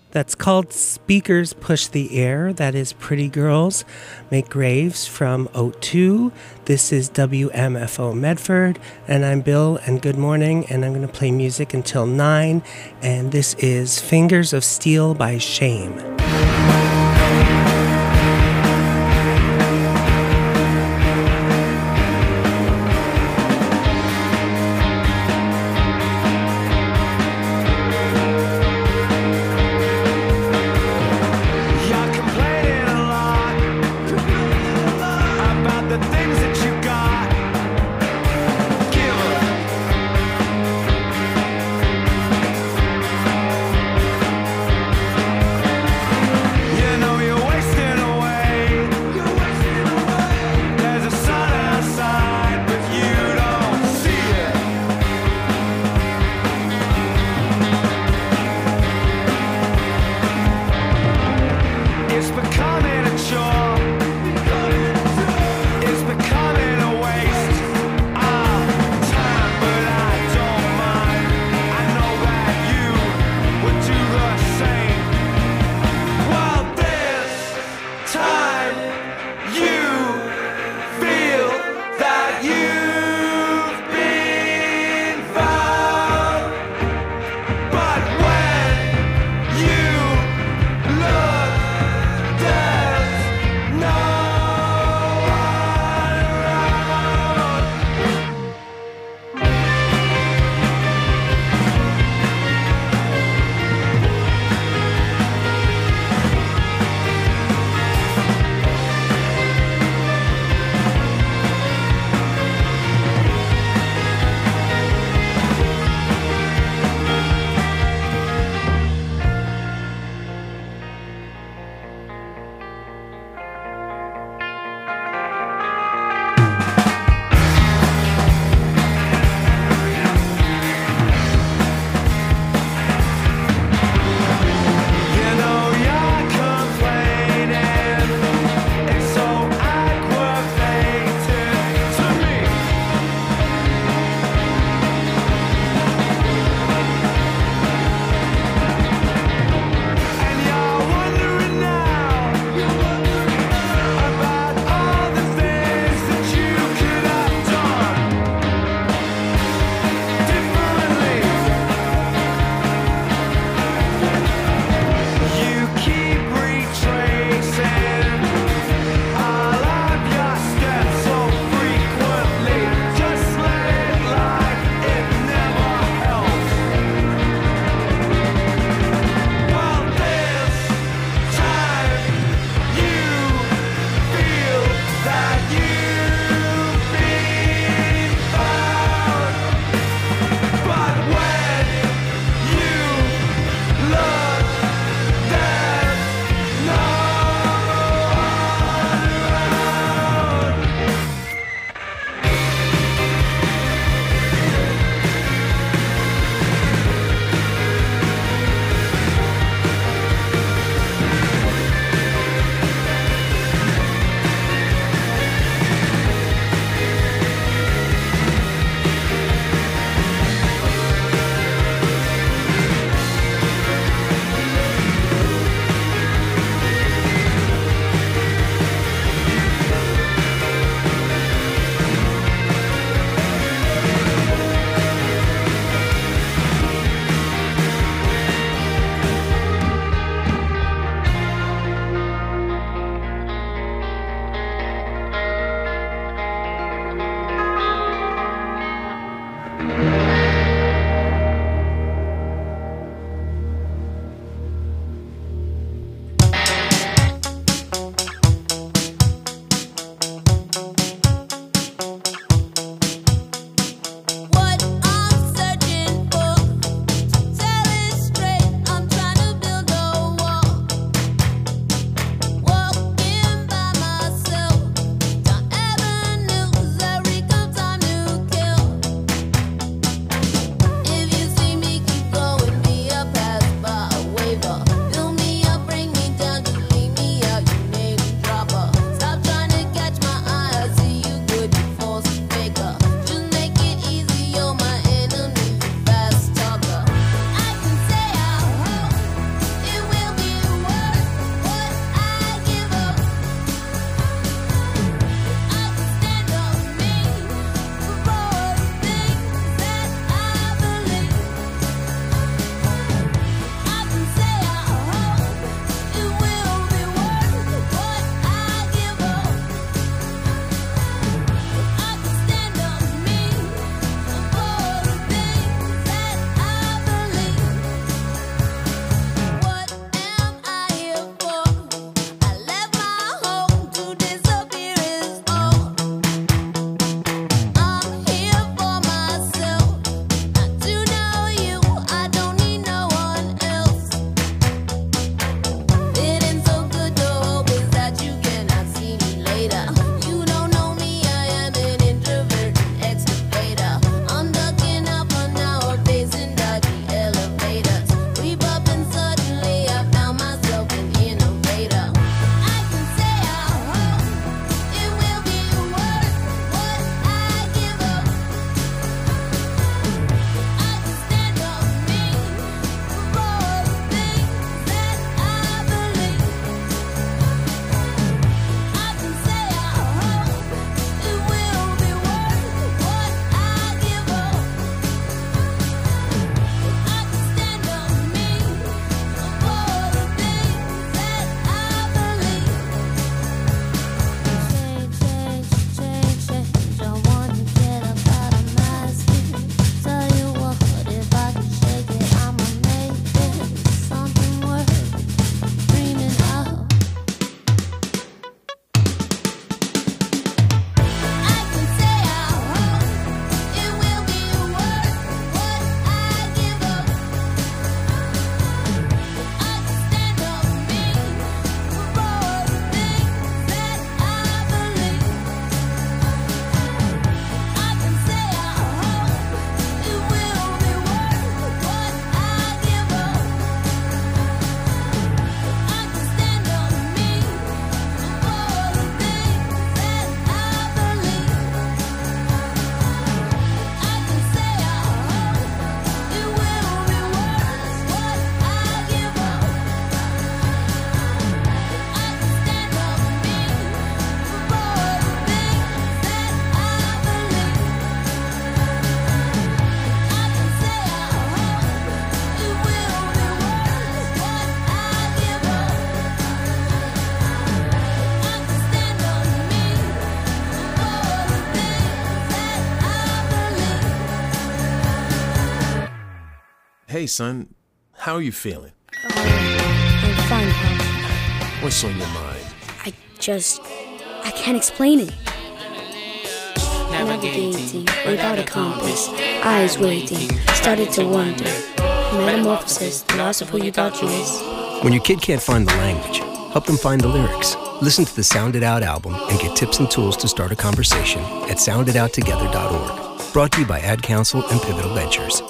That's called Speakers Push the Air. That is Pretty Girls Make Graves from O2. This is WMFO Medford, and I'm Bill, and good morning, and I'm going to play music until 9, and this is Fingers of Steel by Shame. Hey, son, how are you feeling? I'm fine, Pop. What's on your mind? I can't explain it. Navigating without a compass, eyes waiting, started to wonder. Metamorphosis, the loss of who you thought you was. When your kid can't find the language, help them find the lyrics. Listen to the Sound It Out album and get tips and tools to start a conversation at sounditouttogether.org. Brought to you by Ad Council and Pivotal Ventures.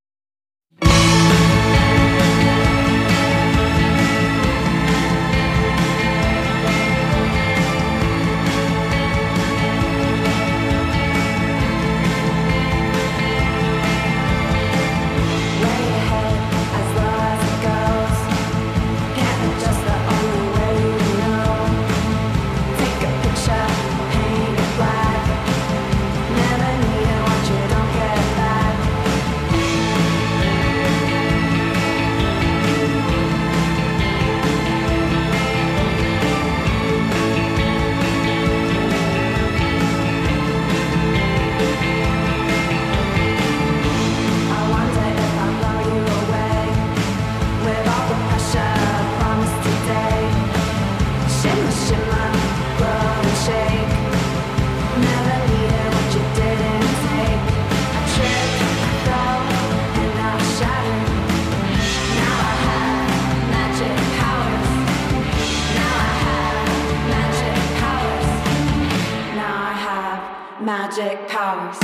Magic powers.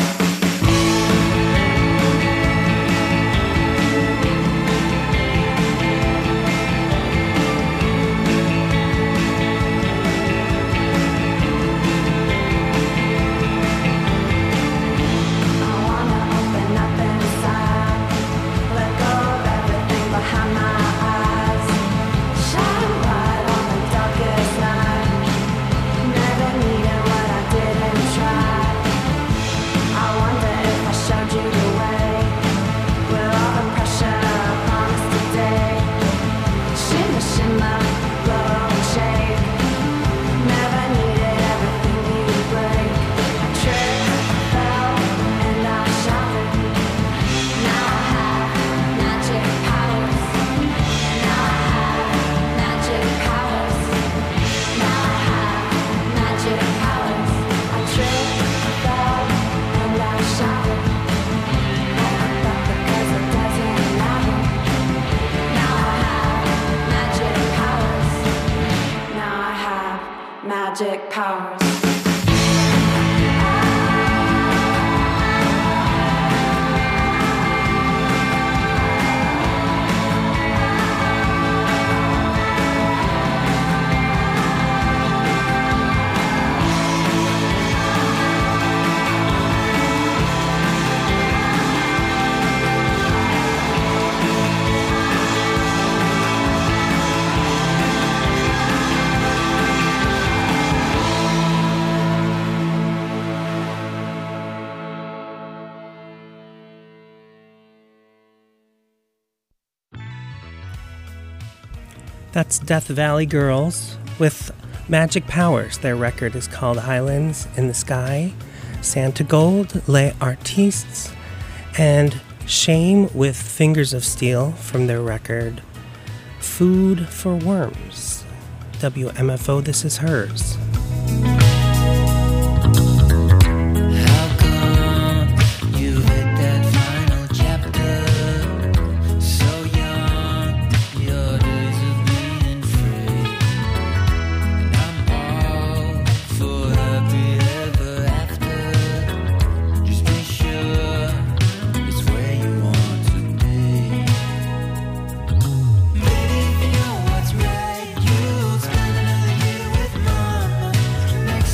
Magic powers. That's Death Valley Girls with Magic Powers. Their record is called Highlands in the Sky. Santa Gold, Les Artistes, and Shame with Fingers of Steel from their record Food for Worms. WMFO, this is hers. Next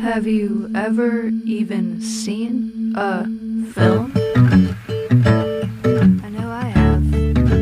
Have you ever even seen a film? I know I have.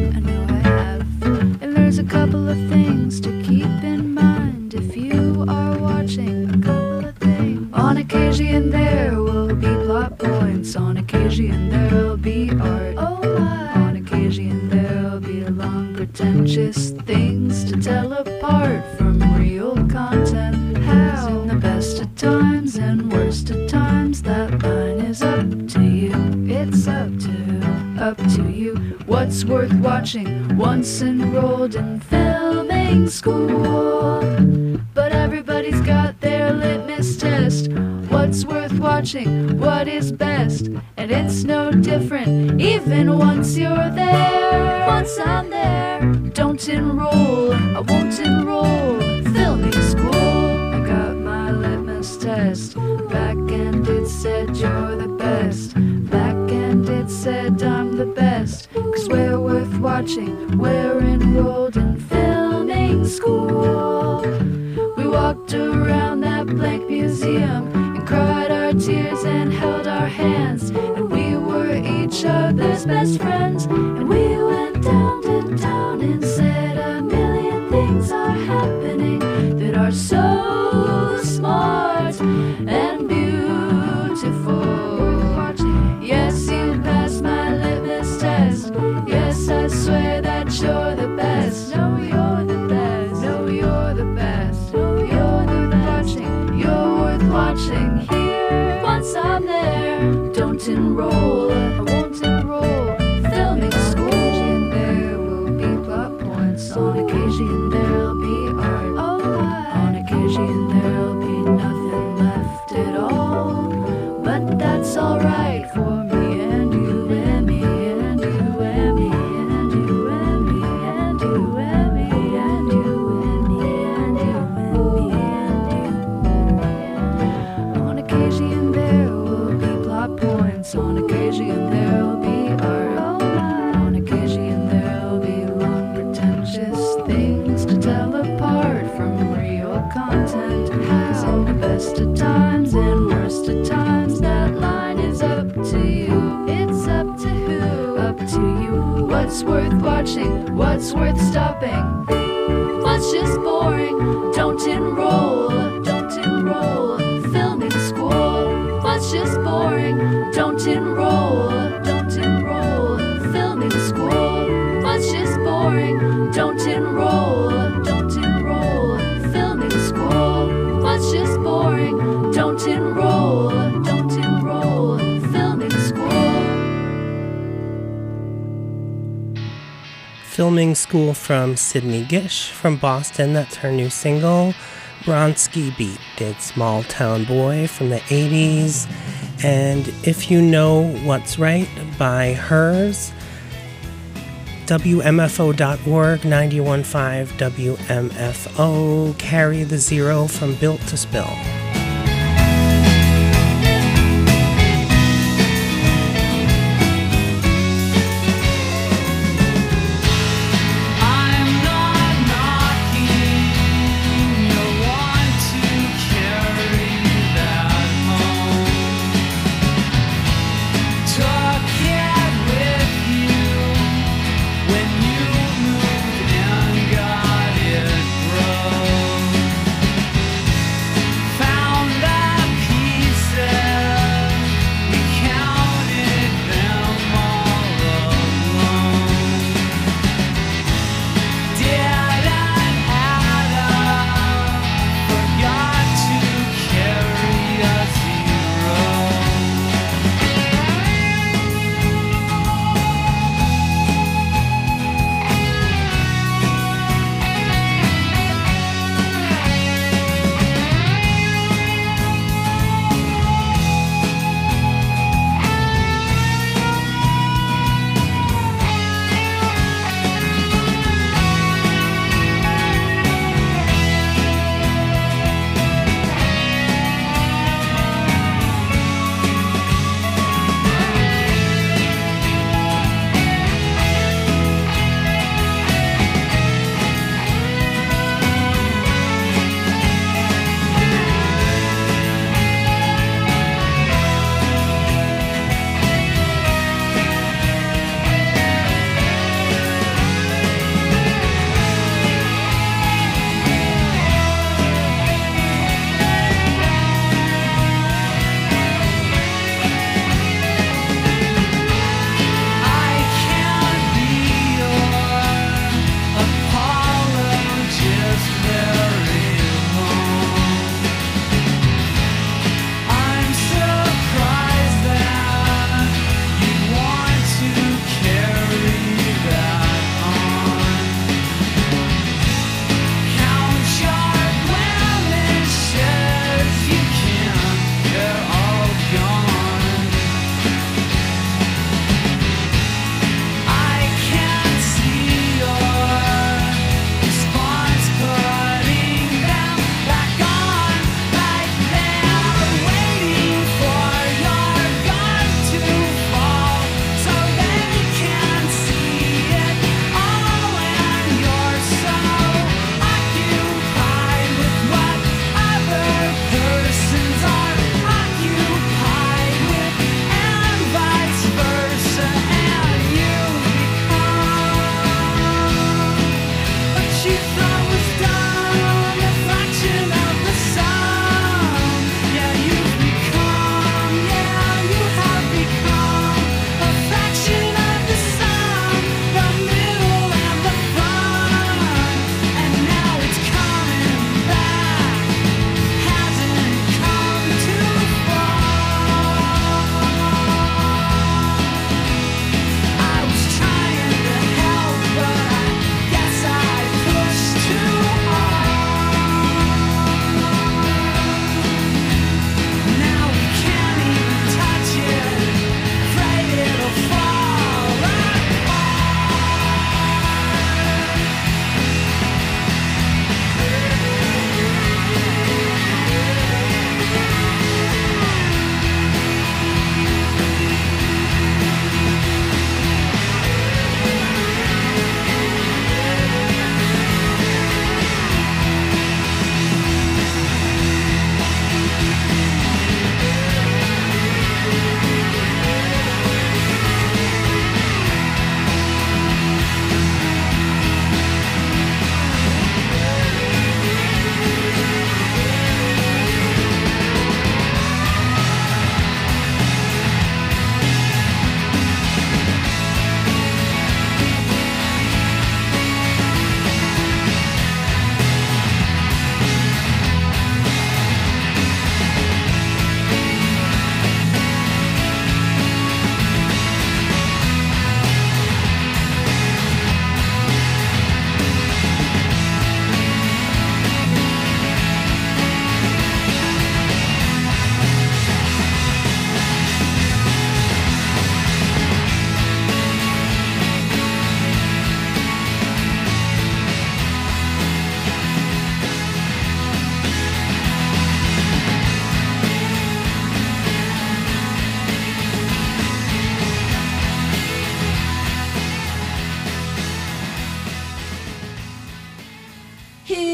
And there's a couple of things to keep in mind if you are watching a couple of things. On occasion there will be plot points. On occasion there'll be art. Oh my. On occasion there'll be long pretentious things to tell apart from real content. How? In the best of times and worst of times, that line is up to you. It's up to you. What's worth watching once enrolled in filming school? But everybody's got their litmus test. What's worth watching? What is best? And it's no different even once you're there. Once I'm there, don't enroll. I won't enroll. Filming school. I got my litmus test back and it said you're the best. Back and it said I'm the best. 'Cause we're worth watching. We're enrolled in filming school. We walked around that blank museum and cried our tears and held our hands. And we were each other's best friends. And we went down to town and said a million things are happening that are so smart and beautiful. Yes, you passed my litmus test. Yes, I swear that you're the best. No, you're the best. No, you're the best. No, you're the watching. You're worth watching here. Once I'm there, don't enroll. I won't enroll. Filming school. And there will be plot points. On occasion there'll be art. Oh, on occasion there'll be nothing left at all. But that's alright for me and you and me and you and me and you and me and you and me and you and me and you and me and you. On occasion there will be plot points. On occasion there'll be art. On occasion there'll be long pretentious things to tell apart from real content. 'Cause in the best of times and worst of times, that line is up to you. It's up to who? Up to you. What's worth watching? What's worth stopping? What's just boring? Don't enroll. Don't enroll. Filming school. What's just boring? Don't enroll. Don't enroll. Filming school. What's just boring? Don't enroll. Don't enroll. Filming school. What's just boring? Don't enroll. Don't enroll. Filming school. Filming School from Sydney Gish from Boston. That's her new single. Bronski Beat did Small Town Boy from the 80s. And If You Know What's Right by Hers. WMFO.org, 91.5 WMFO. Carry the Zero from Built to Spill. Found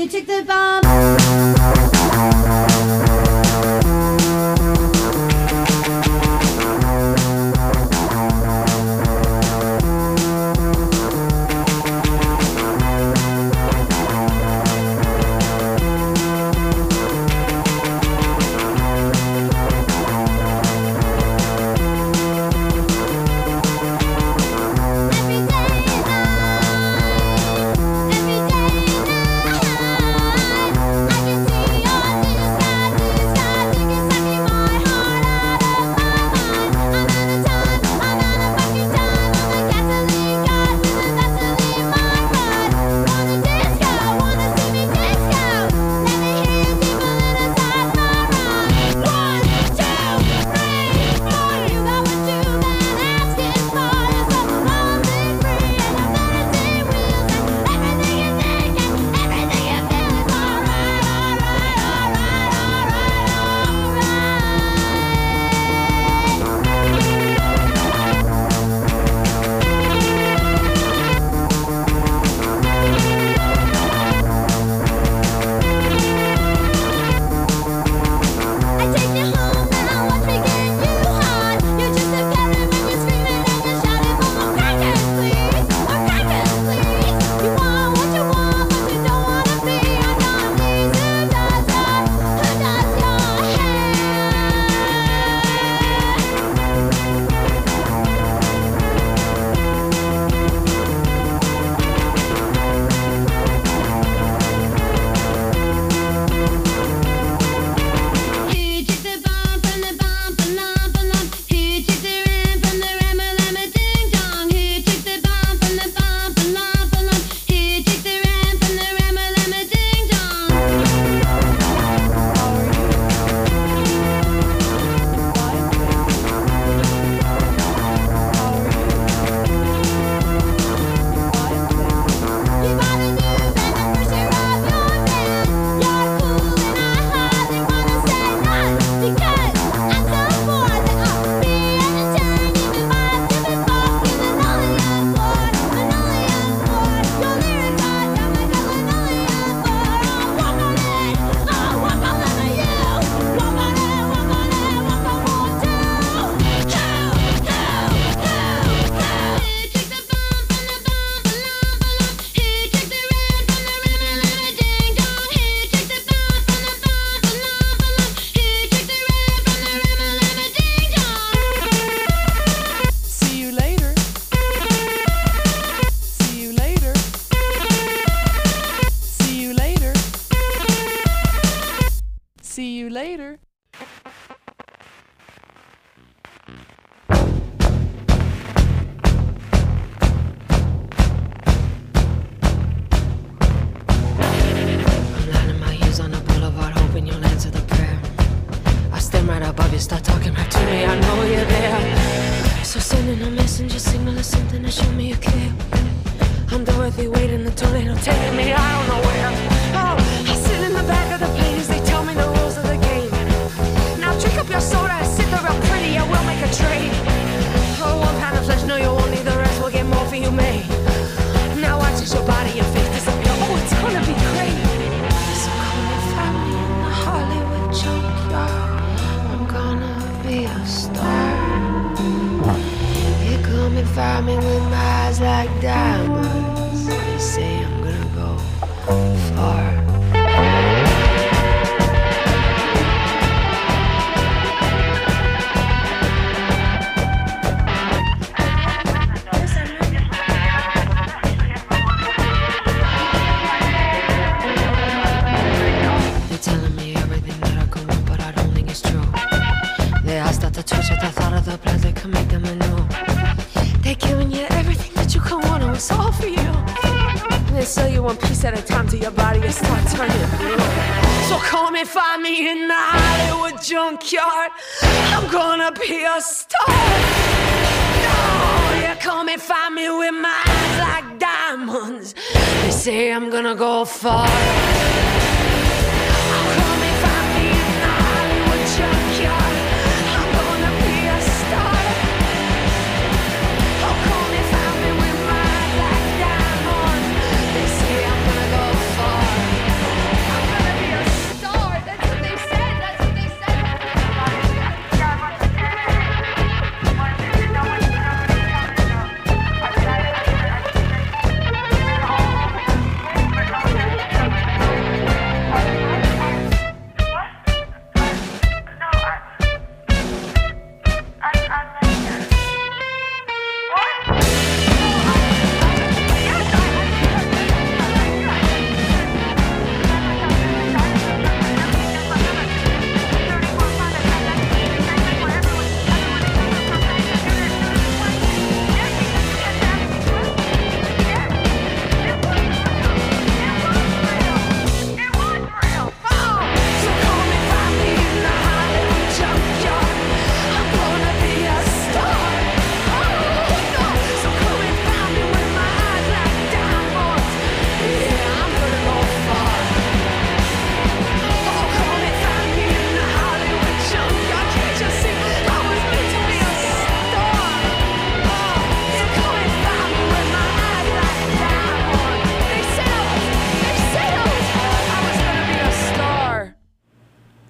You took the bomb.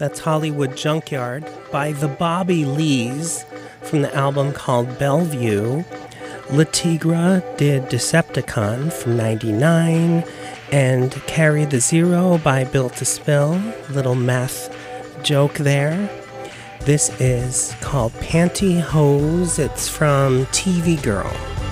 That's Hollywood Junkyard by the Bobby Lees from the album called Bellevue. Le Tigre did Decepticon from 99 and Carry the Zero by Built to Spill. Little math joke there. This is called Pantyhose. It's from TV Girl.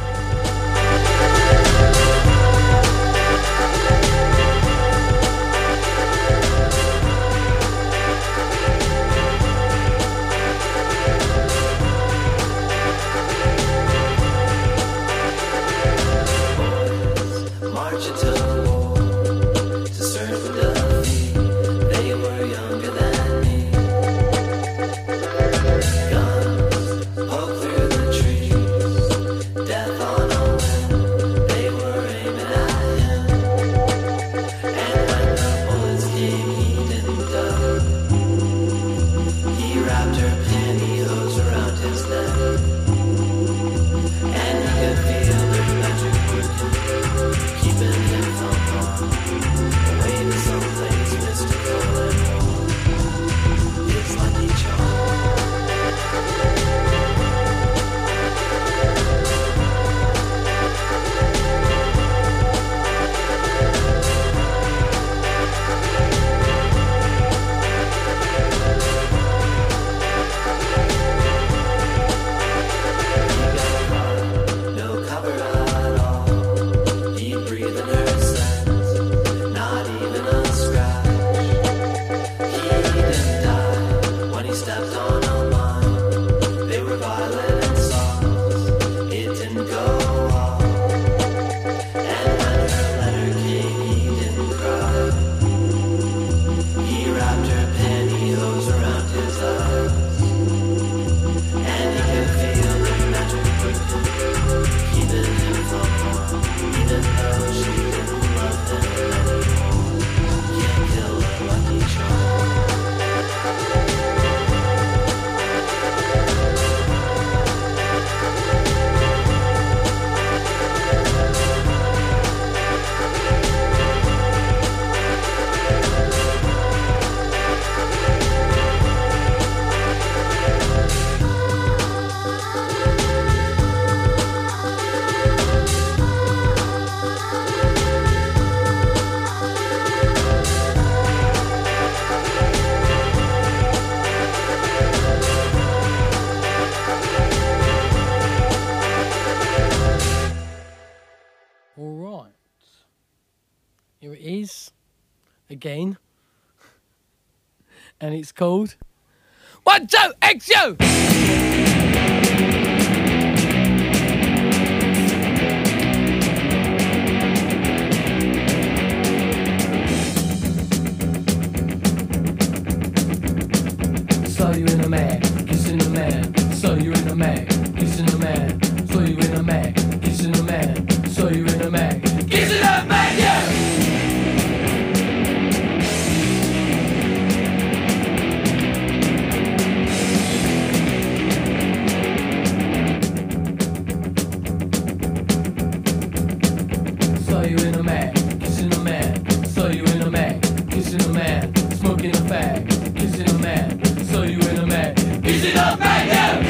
Again, and it's called 1, 2, XU! Saw you in a mag, kissing a man. Saw you in a mag, kissing a man. Saw you in a mag, kissing a man. Saw you in a mag, kissing a man, yeah! Saw you in a mag, kissing a man. Saw you in a mag, kissing a man. Smoking a fag, kissing a man. Saw you in a mag, kissing a man, yeah!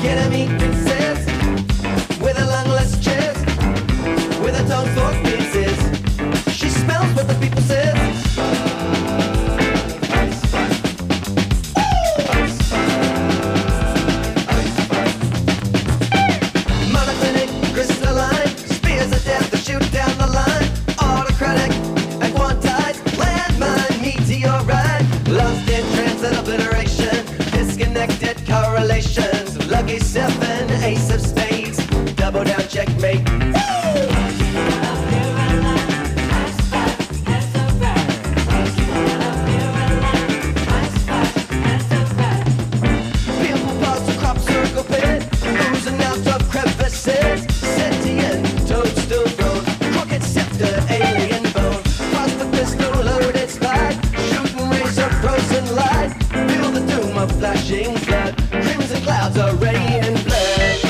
Can I meet princess with a lungless chest, with a tongue for pieces? She smells what the people says. Monoclinic, crystalline, spears of death that shoot down the line. Autocratic and quantized, landmine, meteorite, lost in transit obliteration, disconnected correlations. Lucky seven, ace of spades, double down checkmate. Beautiful parts of crop circle pit, oozing out of crevices. Sentient toadstool growth, crooked scepter, alien bone. Crossbow pistol loaded spike, shooting rays of frozen light. Feel the doom of flashing flood, crimson clouds are raining blood.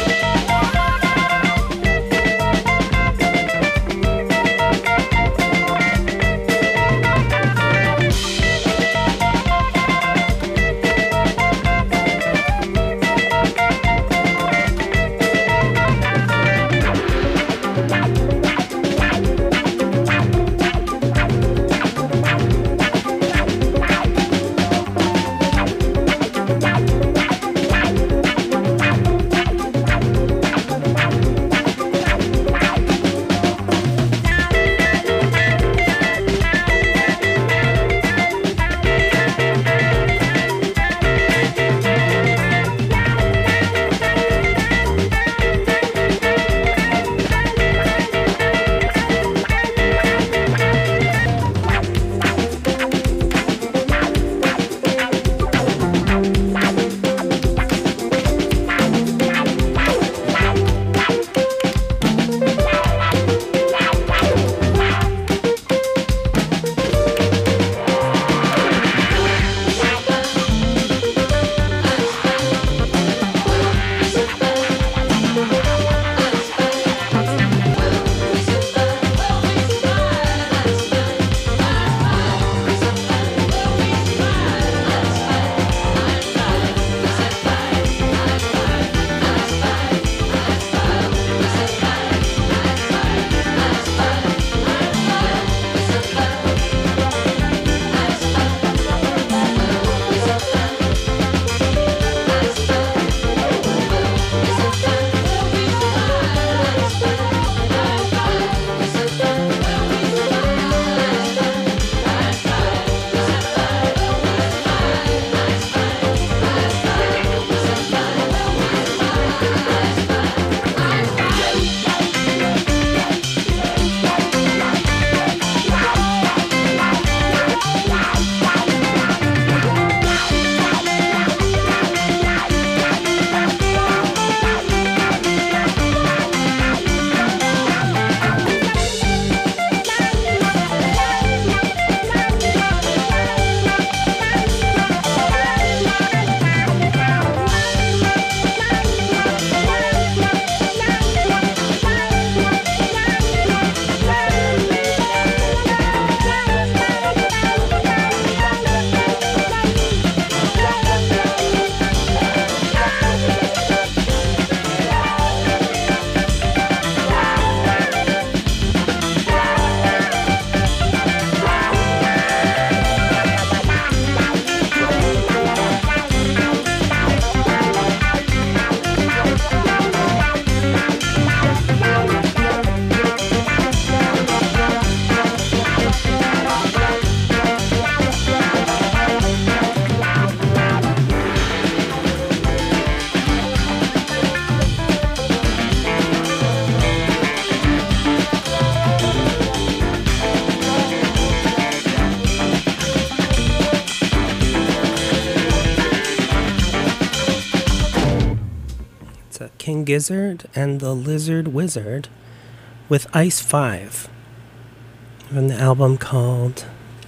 King Gizzard and the Lizard Wizard with Ice 5 from the album called,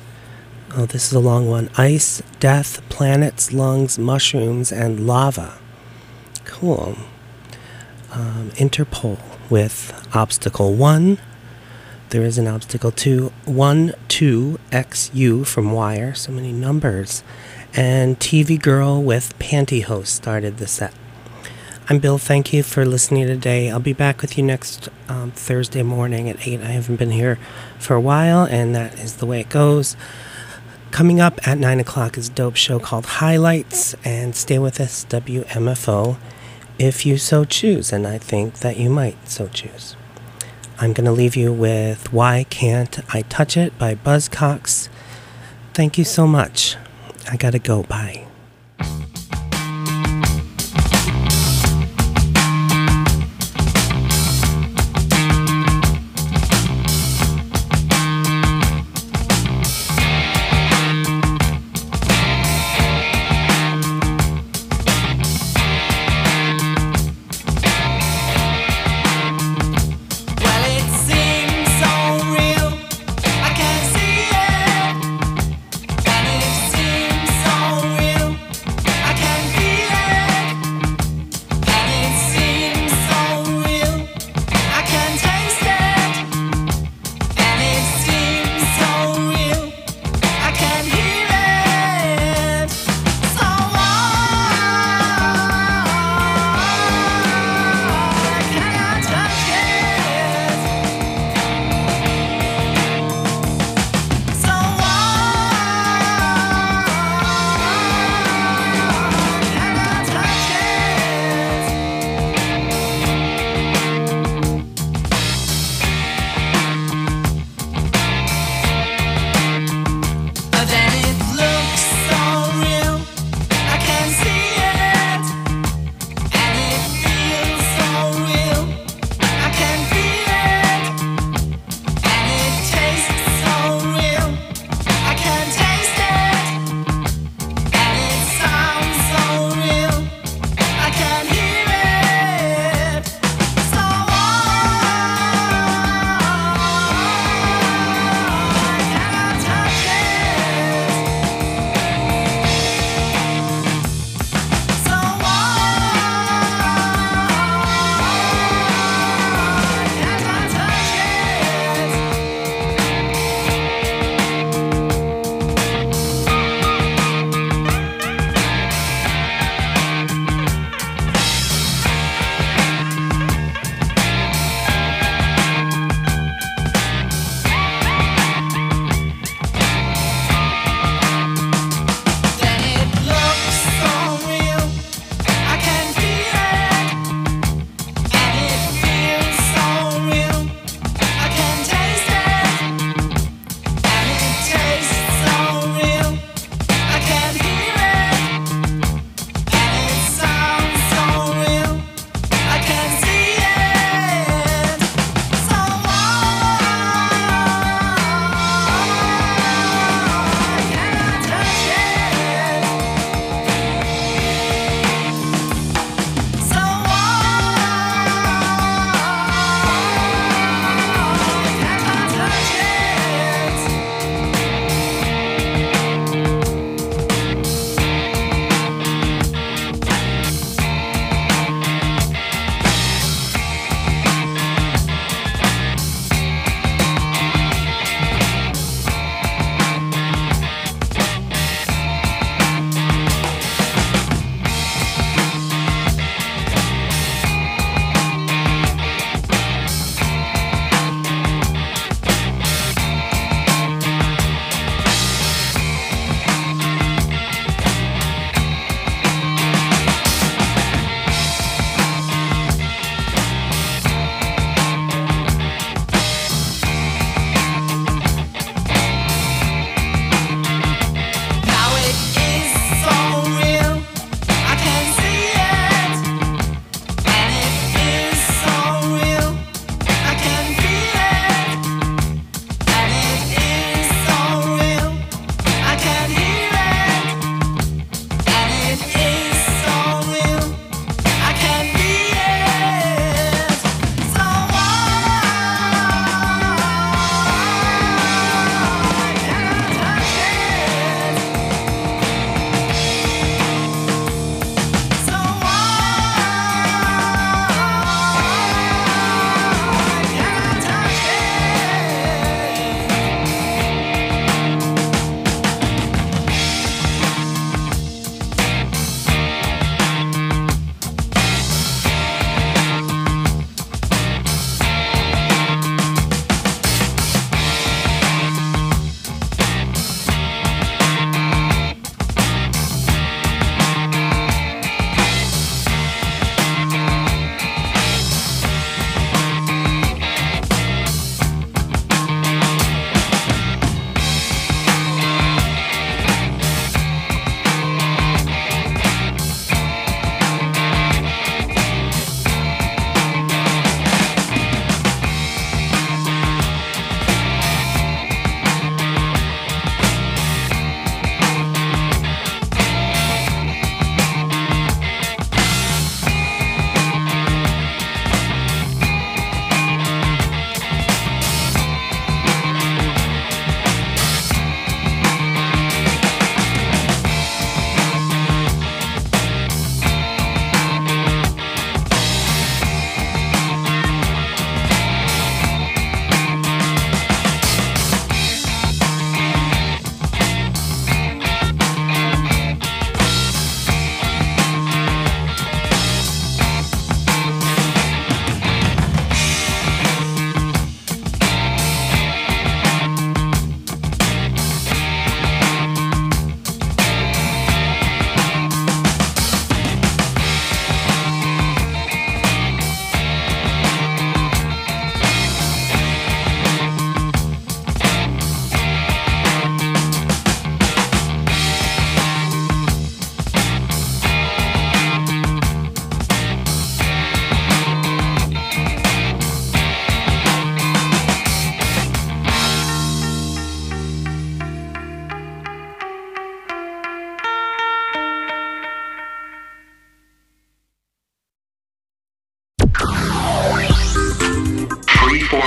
oh, this is a long one, Ice, Death, Planets, Lungs, Mushrooms, and Lava. Cool. Interpol with Obstacle 1. There is an Obstacle 2. 1, 2, XU from Wire. So many numbers. And TV Girl with Pantyhose started the set. I'm Bill. Thank you for listening today. I'll be back with you next Thursday morning at 8. I haven't been here for a while, and that is the way it goes. Coming up at 9 o'clock is a dope show called Highlights, and stay with us, WMFO, if you so choose, and I think that you might so choose. I'm going to leave you with Why Can't I Touch It by Buzzcocks. Thank you so much. I gotta go. Bye. Real.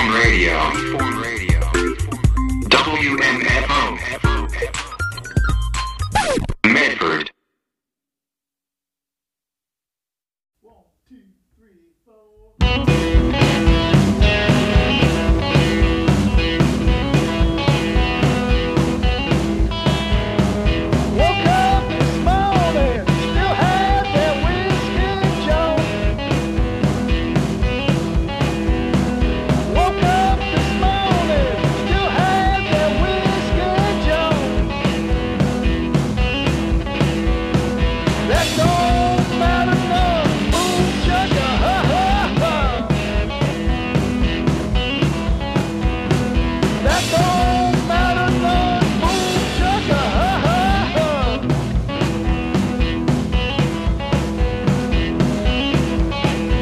Freeform Radio. WMFO. Medford. 1, 2.